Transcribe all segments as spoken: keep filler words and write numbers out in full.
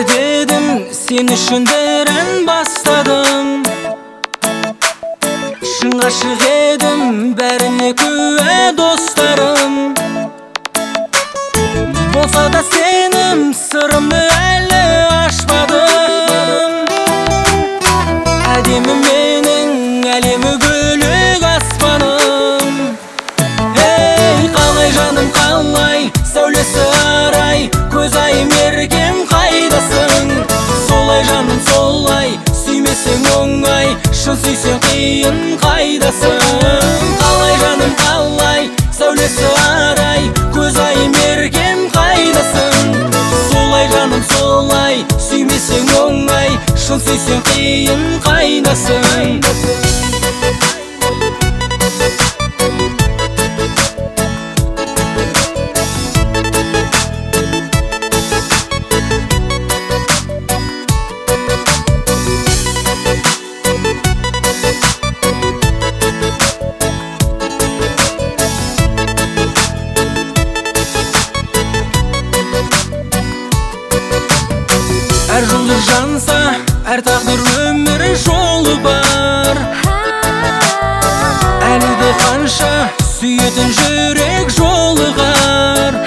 aşık edim, sen üçün deren bastadım. Şın aşık edim, bärine küwe dostlarım. Bolsa da senim sırrımды әлі aşmadım. Әдемі менің, әлемі гүлік аспаным. Ey қалай жаным қалай, сәулесі арай, көз айым еркем қайдасың? Солай жаным солай, сүймесең оңай, шын сүйсең қиын қайдасың? Қалай жаным қалай, сәулесі арай, көз айым еркем қайдасың? Солай жаным солай, сүймесең оңай, шын сүйсең қиын қайдасың? Әр жұлдыз жанса, әр тағдыр өмір жолы бар. Әлі де қанша сүйетін жүрек жолығар.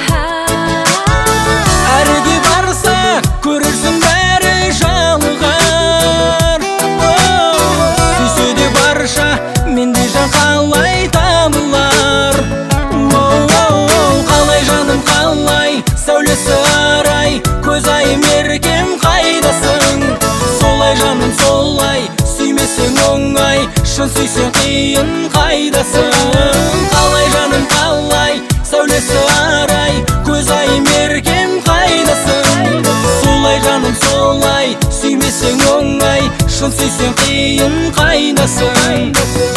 Әрі де барса, көрерсің бәрі жалығар. Сүйсе де барша, менде жан қалай табылар? Қалай жаным қалай, сәулесі арай, көз айым еркем қайдасың? Солай жаным солай, сүймесең оңай, шын сүйсең қиын қайдасың? Қалай жаным қалай, сәулесі арай, көз айым еркем қайдасың? Солай жаным солай, сүймесең оңай, шын сүйсең қиын қайдасың?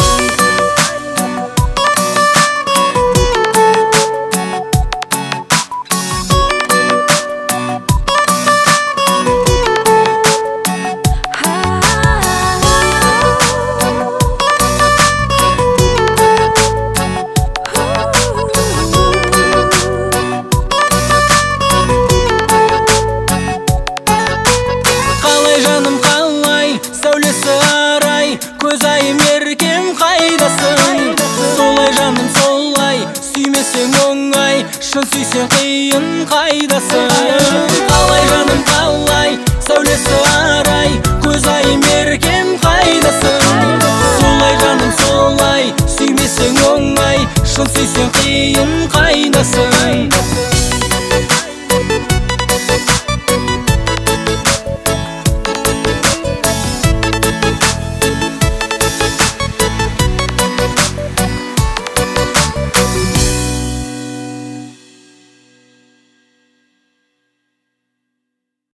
Көз айым еркем қайдасың? Солай жаным солай, сүймесең оңай, шын сүйсең қиын қайдасың? Қалай жаным қалай, сәулесі арай, көз айым еркем қайдасың? Солай жаным солай, сүймесең оңай, шын сүйсең қиын қайдасың?